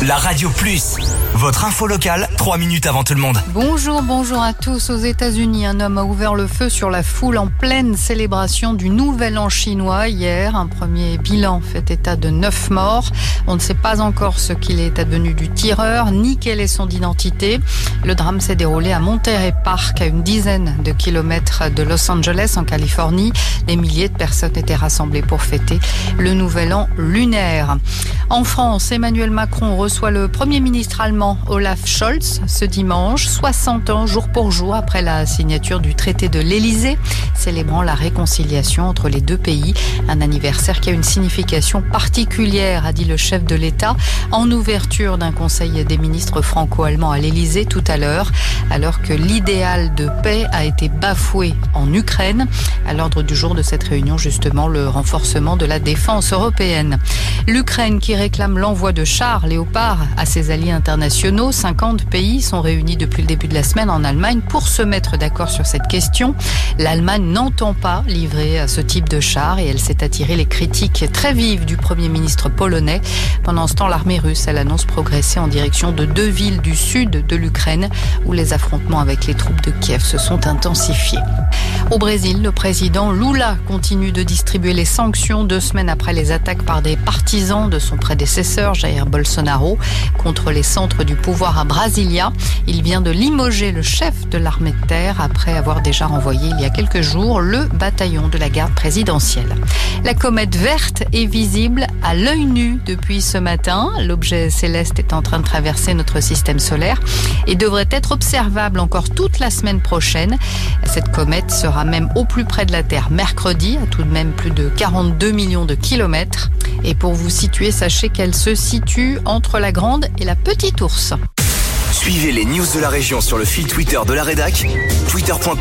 la Radio Plus. Votre info locale, 3 minutes avant tout le monde. Bonjour à tous. Aux États-Unis, un homme a ouvert le feu sur la foule en pleine célébration du Nouvel An chinois hier. Un premier bilan fait état de 9 morts. On ne sait pas encore ce qu'il est advenu du tireur, ni quelle est son identité. Le drame s'est déroulé à Monterey Park, à une dizaine de kilomètres de Los Angeles, en Californie. Des milliers de personnes étaient rassemblées pour fêter le Nouvel An lunaire. En France, Emmanuel Macron reçoit le Premier ministre allemand Olaf Scholz ce dimanche, 60 ans jour pour jour après la signature du traité de l'Élysée, célébrant la réconciliation entre les deux pays. Un anniversaire qui a une signification particulière, a dit le chef de l'État, en ouverture d'un conseil des ministres franco-allemands à l'Élysée tout à l'heure, alors que l'idéal de paix a été bafoué en Ukraine. À l'ordre du jour de cette réunion, justement, le renforcement de la défense européenne. L'Ukraine qui réclame l'envoi de chars Léopard à ses alliés internationaux. 50 pays sont réunis depuis le début de la semaine en Allemagne pour se mettre d'accord sur cette question. L'Allemagne n'entend pas livrer ce type de chars et elle s'est attirée les critiques très vives du Premier ministre polonais. Pendant ce temps, l'armée russe, elle annonce progresser en direction de 2 villes du sud de l'Ukraine où les affrontements avec les troupes de Kiev se sont intensifiés. Au Brésil, le président Lula continue de distribuer les sanctions 2 semaines après les attaques par des partisans de son prédécesseur Jair Bolsonaro contre les centres du pouvoir à Brasilia. Il vient de limoger le chef de l'armée de terre après avoir déjà renvoyé il y a quelques jours le bataillon de la garde présidentielle. La comète verte est visible à l'œil nu depuis ce matin. L'objet céleste est en train de traverser notre système solaire et devrait être observable encore toute la semaine prochaine. Cette comète sera même au plus près de la Terre mercredi, à tout de même plus de 42 millions de kilomètres. Et pour vous situer, sachez qu'elle se situe entre la Grande et la Petite Ourse. Suivez les news de la région sur le fil Twitter de la rédac, twitter.com/.